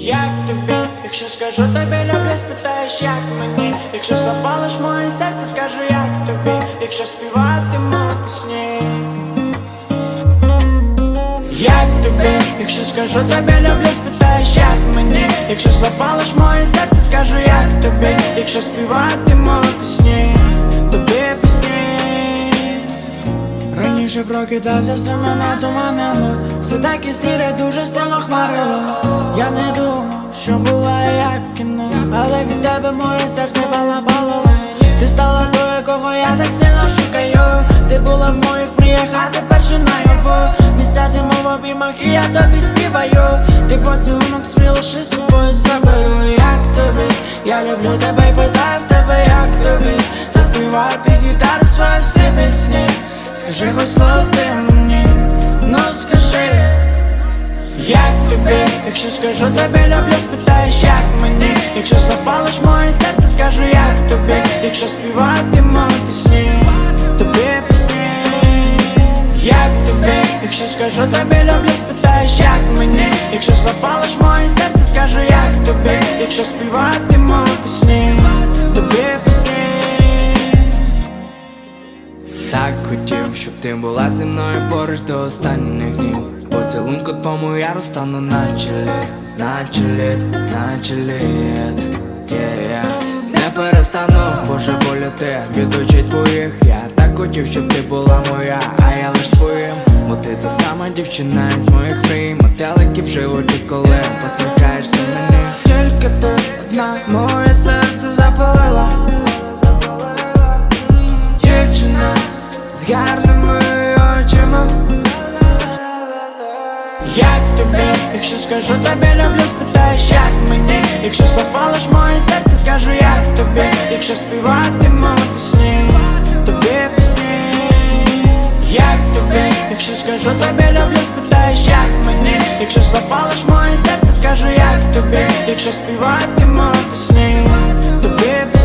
Як тобі, якщо скажу тобі люблю, спитаєш, як мені. Якщо запалиш моє серце, скажу, як тобі. Якщо співатиму пісні. Як тобі, якщо скажу тобі люблю, спитаєш, як мені. Якщо запалиш моє серце, скажу, як тобі. Якщо співатиму пісні, тобі пісні. Раніше прокидався, все мене туманило. Все таке сіре, дуже сильно хмарило. Я не думав, що буває як в кіно, але від тебе моє серце балабало. Ти стала тою, кого я так сильно шукаю. Ти була в моїх мріях, а тепер же наяву. Ми сядемо в обіймах і я тобі співаю. Ти поцілунок свій лише з собою заберу. Як тобі, я люблю тебе і питаю в тебе, як тобі. Заспіваю під гітару свої всі пісні. Скажи хоч слово ти мені, ну скажи. Як тобі, якщо скажу тобі люблю, спитаєш, як мені. Якщо запалиш моє серце, скажу, як тобі. Якщо співатиму пісні, тобі пісні. Як тобі, якщо скажу тобі люблю, спитаєш, як мені. Якщо запалиш моє серце, скажу, як тобі. Якщо співатиму пісні, тобі пісні. Так хотів, щоб ти була зі мною поруч до останніх днів. Поцілунку твому я розтану наче лід, наче лід, наче лід. Не перестану, Боже, болюти від очей твоїх. Я так хотів, щоб ти була моя, а я лиш твоїм. Бо ти та сама дівчина із моїх мрій. Метелики в животі, коли посміхаєшся мені. Тільки ти одна, моє серце запалила. Дівчина з гарними очима. Як тобі, якщо скажу тобі люблю, спитаєш, як мені. Якщо запалиш моє серце, скажу, як тобі. Якщо співатиму пісні, тобі пісні. Як тобі, якщо скажу тобі люблю, спитаєш, як мені. Якщо запалиш моє серце, скажу, як тобі. Якщо співатиму пісні, тобі пісні.